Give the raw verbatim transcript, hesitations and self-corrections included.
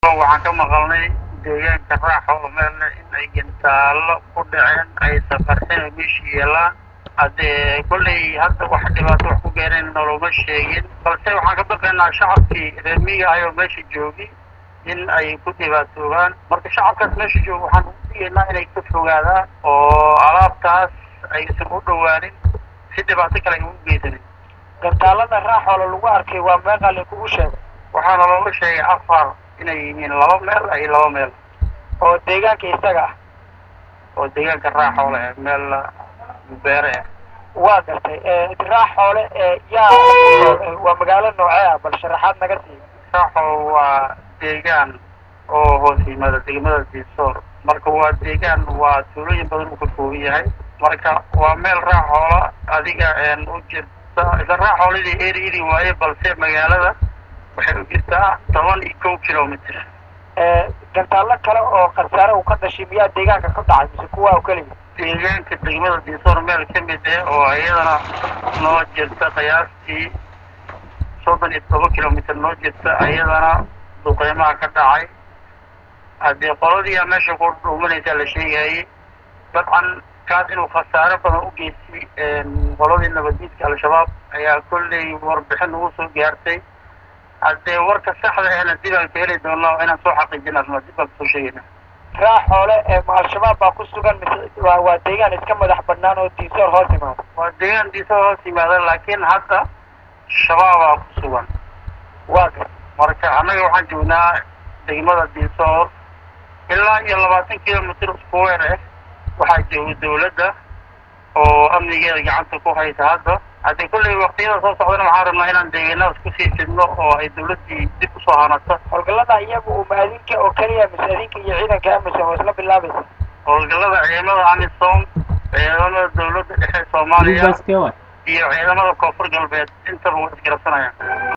waxaan ka maqalnay deegaanka raaxo oo meel in ay gantaalo ku dhaceen ay safarteen meeshii yeelaan hadee kulley hadda wax dhibaato wax ku gaareen noloma sheegin balse waxaan ka baqaynaa shacabkii reer miyiga ayoo meesha joogi in ay ku dhibaatoobaan marka shacabkaas meesha jooga waxaan u digaynaa inay ka fogaadaan oo alaabtaas aysan u dhowaanin si dhibaato kale ay ugu geysanin. gantaalada raaxo lagu arkay waa meeqa la kugu sheegay? waxaana looga sheegay afar inay yihiin laba meel ay laba meel oo deegaanka isaga ah oo deegaanka raaxo leh meel beere ah. waa gartay ee raaxo leh ee yaa waa magaalo noocee ah bal sharaxaad naga sii. raaxo waa deegaan oo hoos yimaada degmada Diisoor marka waa deegaan waa tuulooyin badan uu ka kooban yahay marka waa meel raaxo adiga een u jirta isla raaxoolidii eeriyadii waaye balse magaalada waxay u jirtaa toban iyo kow kilomitir. ee gantaalo kale oo khasaare uu ka dhashay miyaa deegaanka ka dhacay mise kuwa oo kaliya? deegaanka degmada Diisoor meel ka mid ah oo iyadana noo jirta qiyaastii soddon iyo toban kilomitir noo jirta iyadana duqeymaha ka dhacay haddii qoladii meesha ku dhuumanaysa la sheegayay dabcan kaas inuu khasaare badan u geystay qoladii nabadiidka al-shabaab ayaa kolley warbixin ugu soo gaartay haddee warka saxda ahna dib aan ka heli doonaa inaan soo xaqiijinaa ama dib aan kusoo sheegayna. raaxoole ee ma al-shabaab baa ku sugan mise waa waa deegaan iska madax bannaan oo Diisoor hoos yimaada? waa deegaan Diisoor hoos yimaada laakiin hadda shabaabaa ku sugan. waa gartay marka annaga waxaan joognaa degmada Diisoor ilaa iyo labaatan kilomitir square ah waxaa jooga dawladda oo amnigeeda gacanta ku haysa hadda haddii kulley waqtiyada soo socdana waxaan rabnaa inaan deegaanadaas kusii fidno oo ay dawladdii dib usoo hanato. howlgallada iyagu uma adinka oo keliya mise adinka iyo ciidanka amisom oo isla bilaabaysa? howlgallada ciidamada amisom ciidamada dawladda dhexe Soomaaliya iyo ciidamada koonfur galbeed intaba way isgarabsanayaan.